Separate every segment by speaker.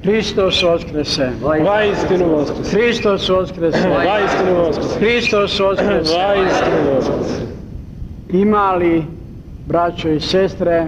Speaker 1: Hristos Voskrese!
Speaker 2: Vaistinu Voskrese!
Speaker 1: Hristos Voskrese!
Speaker 2: Vaistinu Voskrese!
Speaker 1: Hristos Voskrese!
Speaker 2: Vaistinu Voskrese!
Speaker 1: Ima li, braćo i sestre,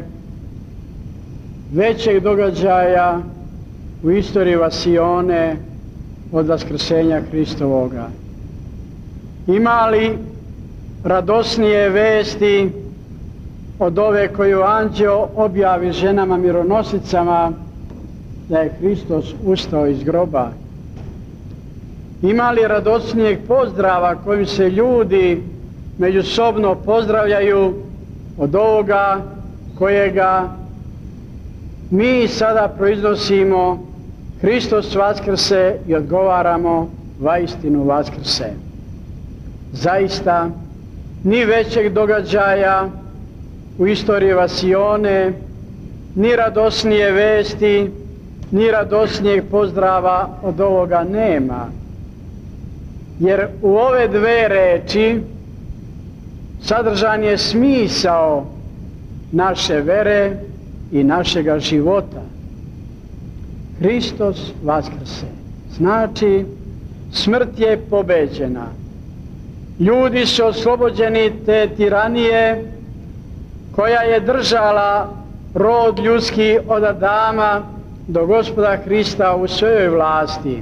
Speaker 1: većeg događaja u istoriji Vasione od Vaskrsenja Hristovoga? Ima li radosnije vesti od ove koju anđeo objavi ženama mironosicama da je Hristos ustao iz groba? Ima li radosnijeg pozdrava kojim se ljudi međusobno pozdravljaju od ovoga kojega mi sada proiznosimo: Hristos Vaskrse, i odgovaramo: vaistinu Vaskrse? Zaista, ni većeg događaja u istoriji Vasione, ni radosnije vesti, ni radosnijeg pozdrava od ovoga nema. Jer u ove dve reči sadržan je smisao naše vere i našega života. Hristos Vaskrse znači smrt je pobeđena. Ljudi su oslobođeni te tiranije koja je držala rod ljudski od Adama do Gospoda Hrista u svojoj vlasti,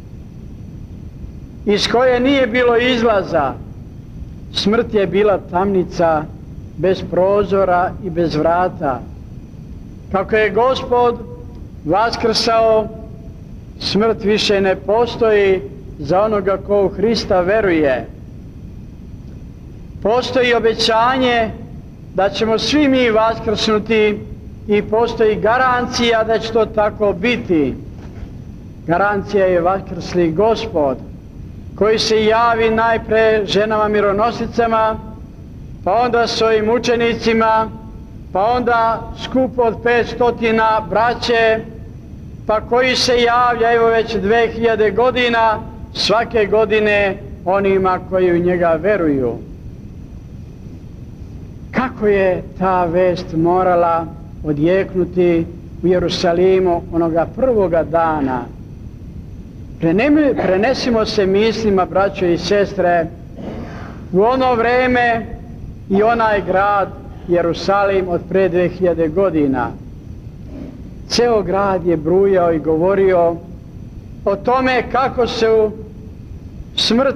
Speaker 1: iz koje nije bilo izlaza. Smrt je bila tamnica bez prozora i bez vrata. Kako je Gospod vaskrsao, smrt više ne postoji za onoga ko u Hrista veruje. Postoji obećanje da ćemo svi mi vaskrsnuti i postoji garancija da će to tako biti. Garancija je vaskrsli Gospod, koji se javi najpre ženama mironosicama, pa onda svojim učenicima, pa onda skup od 500 braće, pa koji se javlja evo već 2000 godina, svake godine onima koji u njega veruju. Kako je ta vest morala odjeknuti u Jerusalimu onoga prvoga dana? Prenesimo se mislima, braćo i sestre, u ono vreme i onaj grad Jerusalim od pre 2000 godina. Ceo grad je brujao i govorio o tome kako su smrt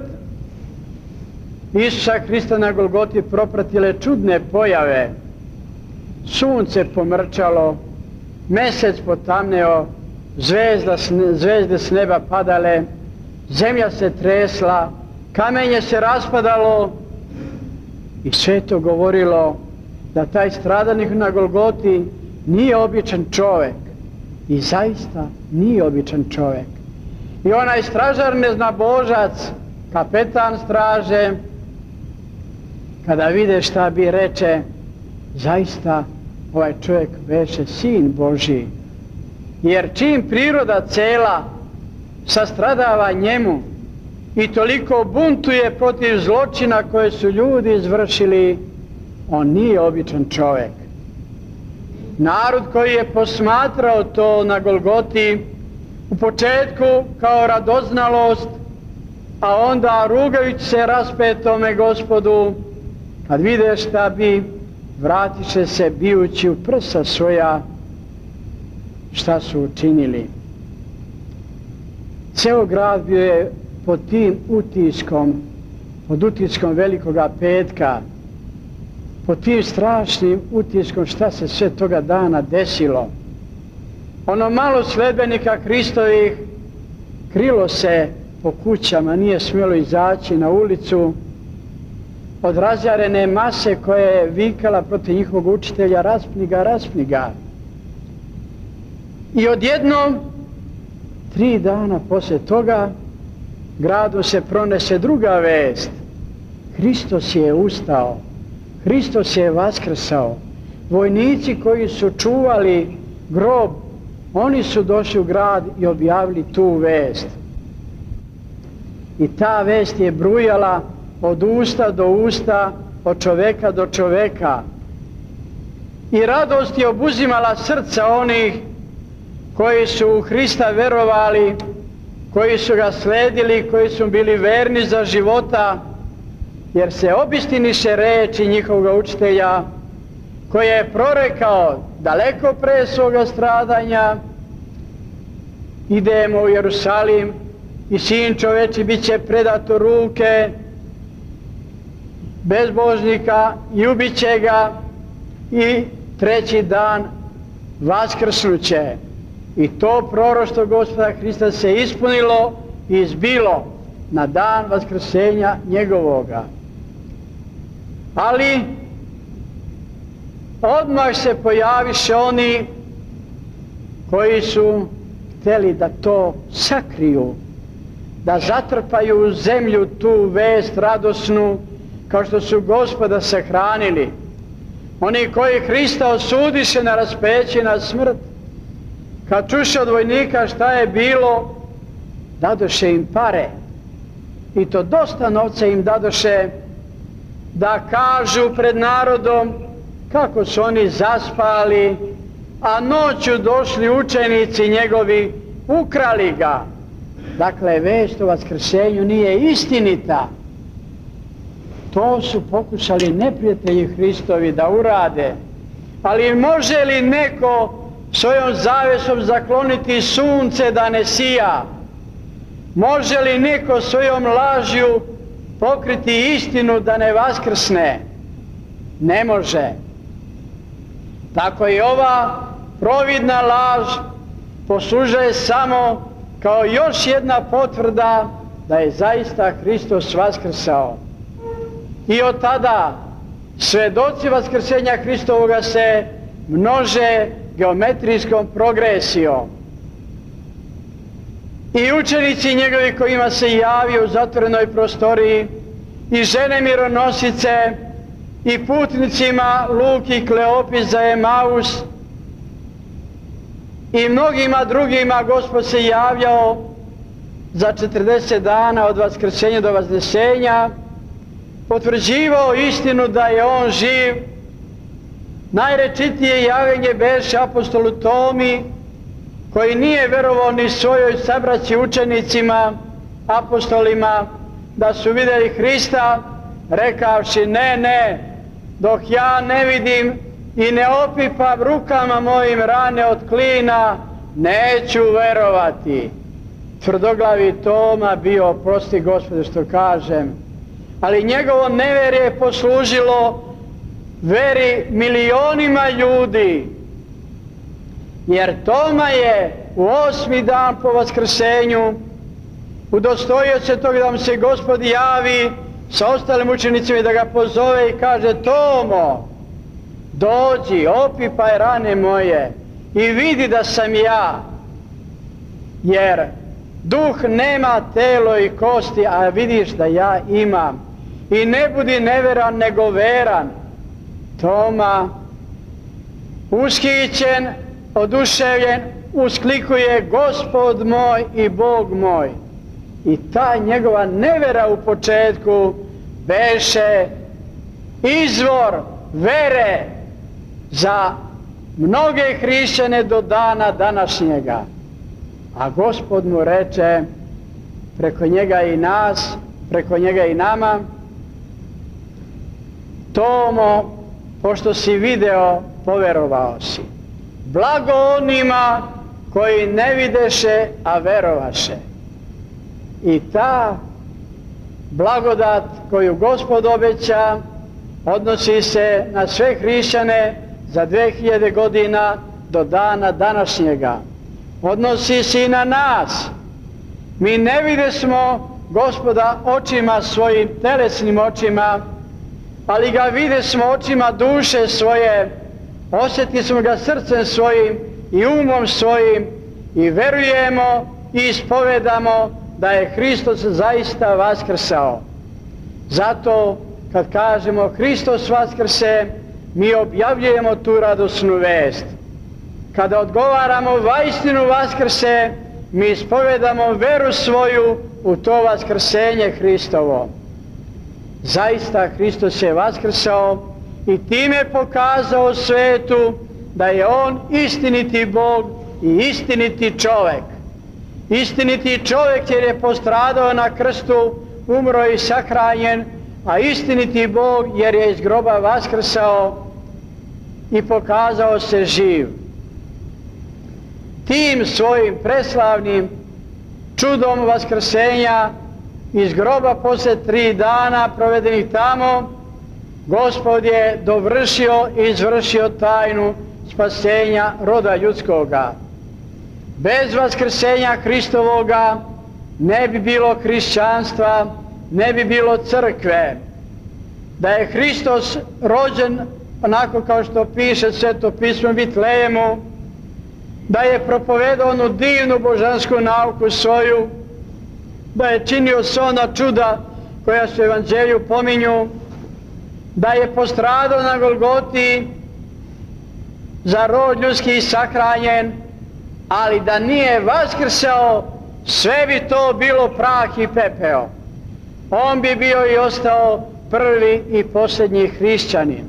Speaker 1: Isusa Hrista na Golgoti propratile čudne pojave. Sunce pomrčalo, mesec potamneo, zvezde s neba padale, zemlja se tresla, kamenje se raspadalo, i sve to govorilo da taj stradanik na Golgoti nije običan čovjek. I zaista nije običan čovjek. I onaj stražar neznabožac, kapetan straže, kada vide šta bi, reče: zaista ovaj čovjek beše sin Božji. Jer čim priroda cela sastradava njemu i toliko buntuje protiv zločina koje su ljudi izvršili, on nije običan čovjek. Narod koji je posmatrao to na Golgoti u početku kao radoznalost, a onda rugajući se raspetome Gospodu, kad vide šta bi, vratiše se bijući u prsa svoja šta su učinili. Ceo grad bio je pod tim utiskom, pod utiskom Velikoga petka, pod tim strašnim utiskom šta se sve toga dana desilo. Ono malo sledbenika Hristovih krilo se po kućama, nije smjelo izaći na ulicu od razjarene mase koja je vikala protiv njihovog učitelja: raspni ga, raspni ga. I odjednom, 3 dana poslije toga, gradu se pronese druga vest: Hristos je ustao, Hristos je vaskrsao. Vojnici koji su čuvali grob, oni su došli u grad i objavili tu vest. I ta vest je brujala od usta do usta, od čoveka do čoveka. I radost je obuzimala srca onih koji su u Hrista verovali, koji su ga sledili, koji su bili verni za života, jer se obistiniše reči njihovog učitelja, koji je prorekao daleko pre svoga stradanja: idemo u Jerusalim i Sin čoveči bit će predat u ruke bezbožnika i ubit će ga i treći dan vaskrsnuće. I to proroštvo Gospoda Hrista se ispunilo i zbilo na dan vaskrsenja njegovoga. Ali odmah se pojaviše oni koji su htjeli da to sakriju, da zatrpaju u zemlju tu vest radosnu, kao što su Gospoda sahranili. Oni koji Hrista osudiše na raspeće, na smrt, kad čuše od vojnika šta je bilo, dadoše im pare, i to dosta novca im dadoše, da kažu pred narodom kako su oni zaspali, a noću došli učenici njegovi, ukrali ga. Dakle, vest o vaskrsenju nije istinita. To su pokušali neprijatelji Hristovi da urade. Ali može li neko svojom zavesom zakloniti sunce da ne sija? Može li neko svojom lažju pokriti istinu da ne vaskrsne? Ne može. Tako i ova providna laž poslužuje samo kao još jedna potvrda da je zaista Hristos vaskrsao. I od tada svedoci vaskrsenja Hristovoga se množe geometrijskom progresijom. I učenici njegovi kojima se javio u zatvorenoj prostoriji, i žene mironosice, i putnicima Luki i Kleopi za Emaus, i mnogima drugima Gospod se javljao za 40 dana od vaskrsenja do vaznesenja, potvrđivao istinu da je on živ. Najrečitije javljenje beše apostolu Tomi, koji nije verovao ni svojoj sabraći učenicima, apostolima, da su vidjeli Hrista, rekavši: ne, dok ja ne vidim i ne opipam rukama mojim rane od klina, neću verovati. Tvrdoglavi Toma bio, oprosti Gospode što kažem, ali njegovo neverje je poslužilo veri milionima ljudi, jer Toma je u 8. dan po vaskrsenju udostojio se toga da mu se Gospod javi sa ostalim učenicima i da ga pozove i kaže: Tomo, dođi, opipaj rane moje i vidi da sam ja, jer duh nema telo i kosti, a vidiš da ja imam. I ne budi neveran nego veran. Toma, ushićen, oduševljen, usklikuje: Gospod moj i Bog moj. I ta njegova nevera u početku beše izvor vere za mnoge hrišćane do dana današnjega. A Gospod mu reče preko njega i nas, preko njega i nama: Tomo, pošto si video, poverovao si. Blago onima koji ne videše, a verovaše. I ta blagodat koju Gospod obeća odnosi se na sve hrišćane za 2000 godina do dana današnjega. Odnosi se i na nas. Mi ne videsmo Gospoda očima svojim, telesnim očima, ali ga videsmo očima duše svoje, osjetismo ga srcem svojim i umom svojim i verujemo i ispovedamo da je Hristos zaista vaskrsao. Zato kad kažemo Hristos vaskrse, mi objavljujemo tu radosnu vest. Kada odgovaramo vaistinu vaskrse, mi ispovedamo veru svoju u to vaskrsenje Hristovo. Zaista Hristos je vaskrsao i time pokazao svetu da je on istiniti Bog i istiniti čovjek. Istiniti čovjek jer je postradao na krstu, umro i sahranjen, a istiniti Bog jer je iz groba vaskrsao i pokazao se živ. Tim svojim preslavnim čudom vaskrsenja iz groba poslije 3 dana provedenih tamo, Gospod je dovršio i izvršio tajnu spasenja roda ljudskoga. Bez vaskrsenja Hristovoga ne bi bilo hrišćanstva, ne bi bilo crkve. Da je Hristos rođen onako kao što piše Sveto pismo u Vitlejemu, da je propovedao onu divnu božansku nauku svoju, da je činio sva ona čuda koja se u Evanđelju pominju, da je postradao na Golgoti za rod ljudski sahranjen, ali da nije vaskrsao, sve bi to bilo prah i pepeo. On bi bio i ostao prvi i posljednji hrišćanin.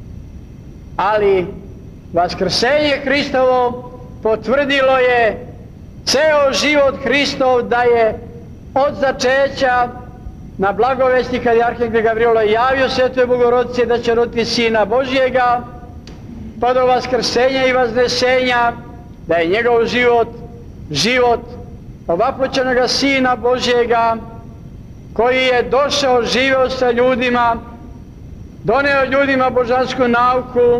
Speaker 1: Ali vaskrsenje Hristovo potvrdilo je ceo život Hristov, da je od začeća na blagovesti kad je arhangel Gavrilo javio Svetoj Bogorodici da će roditi Sina Božjega, pa do vaskrsenja i vaznesenja, da je njegov život ovaploćenoga Sina Božjega, koji je došao, živeo sa ljudima, doneo ljudima božansku nauku,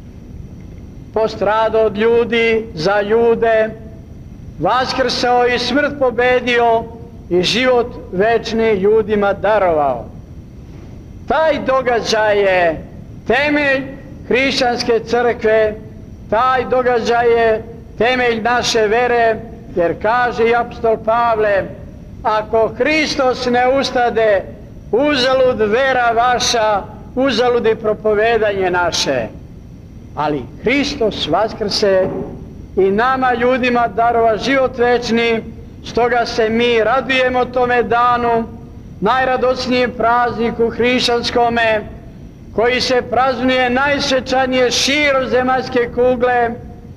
Speaker 1: postradao od ljudi za ljude, vaskrsao i smrt pobedio i život večni ljudima darovao. Taj događaj je temelj hrišćanske crkve, taj događaj je temelj naše vere, jer kaže i apostol Pavle, ako Hristos ne ustade, uzalud vera vaša, uzalud i propovedanje naše. Ali Hristos vaskrse i nama ljudima darova život večni, stoga se mi radujemo tome danu, najradosnijem prazniku hrišćanskome, koji se praznuje najsvečanije širom zemaljske kugle,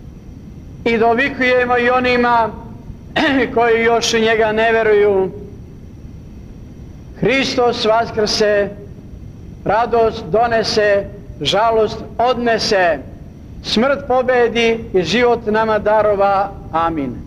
Speaker 1: i dovikujemo i onima koji još u njega ne veruju. Hristos vaskrse, radost donese, žalost odnese, smrt pobedi i život nama darova. Amin.